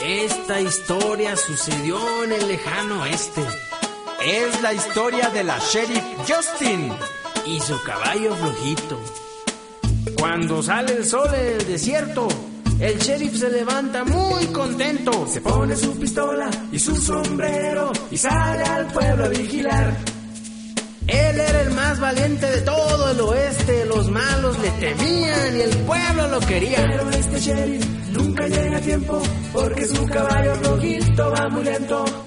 Esta historia sucedió en el lejano oeste. Es la historia de la Sheriff Justin y su caballo flojito. Cuando sale el sol en el desierto, el sheriff se levanta muy contento. Se pone su pistola y su sombrero y sale al pueblo a vigilar. Él era el más valiente de todo el oeste. Los malos le temían y el pueblo lo quería. Pero este sheriff nunca llega a tiempo porque su caballo flojito va muy lento.